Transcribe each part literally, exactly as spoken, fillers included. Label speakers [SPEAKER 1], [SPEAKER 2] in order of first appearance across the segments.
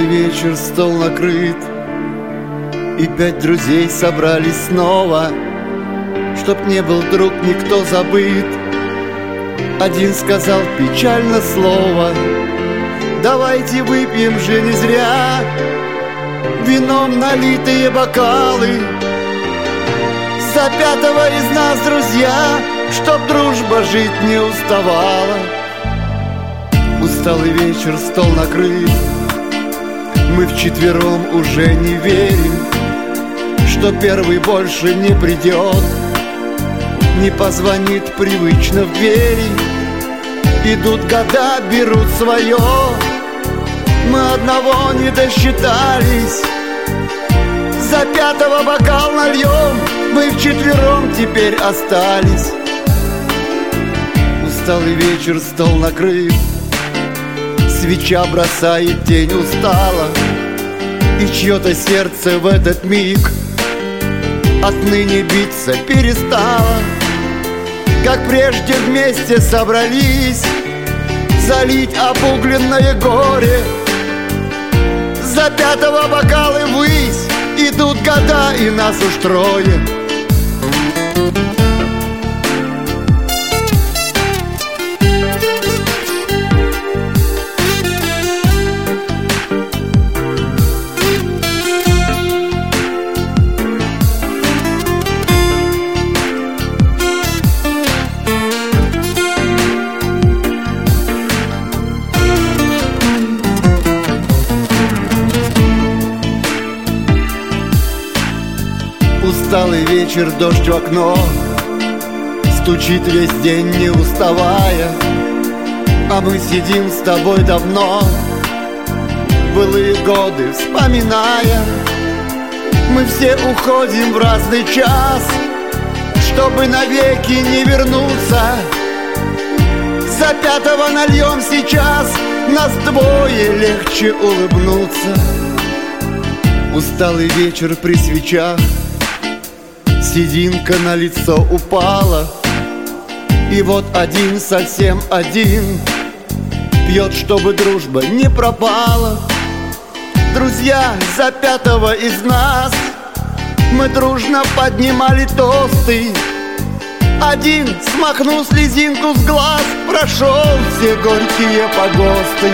[SPEAKER 1] вечер, стол накрыт, и пять друзей собрались снова, чтоб не был друг никто забыт. Один сказал печально слово: давайте выпьем же не зря вином налитые бокалы за пятого из нас, друзья, чтоб дружба жить не уставала. Усталый вечер, стол накрыт, мы вчетвером уже не верим, что первый больше не придет, не позвонит привычно в двери. Идут года, берут свое, мы одного не досчитались. За пятого бокал нальем, мы вчетвером теперь остались. Усталый вечер, стол накрыт, свеча бросает тень устало, и чье-то сердце в этот миг отныне биться перестало. Как прежде вместе собрались залить обугленное горе. За пятого бокалы ввысь идут года, и нас уж трое. Усталый вечер, дождь в окно стучит весь день не уставая, а мы сидим с тобой давно, былые годы вспоминая. Мы все уходим в разный час, чтобы навеки не вернуться. За пятого нальем сейчас, нас двое, легче улыбнуться. Усталый вечер при свечах, сединка на лицо упала, и вот один, совсем один, пьет, чтобы дружба не пропала. Друзья, за пятого из нас мы дружно поднимали тосты. Один, смахнул слезинку с глаз, прошел все горькие погосты.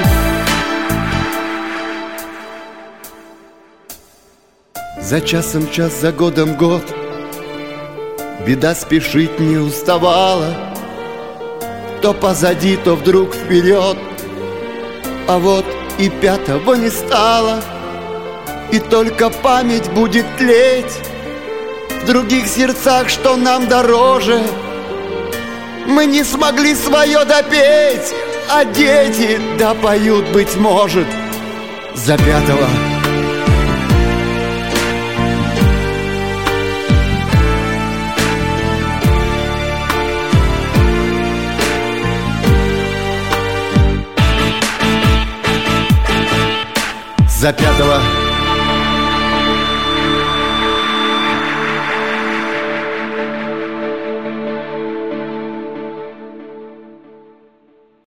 [SPEAKER 1] За часом час, за годом год, беда спешить не уставала. То позади, то вдруг вперед, а вот и пятого не стало. И только память будет тлеть в других сердцах, что нам дороже. Мы не смогли свое допеть, а дети допоют, быть может, за пятого. За пятого.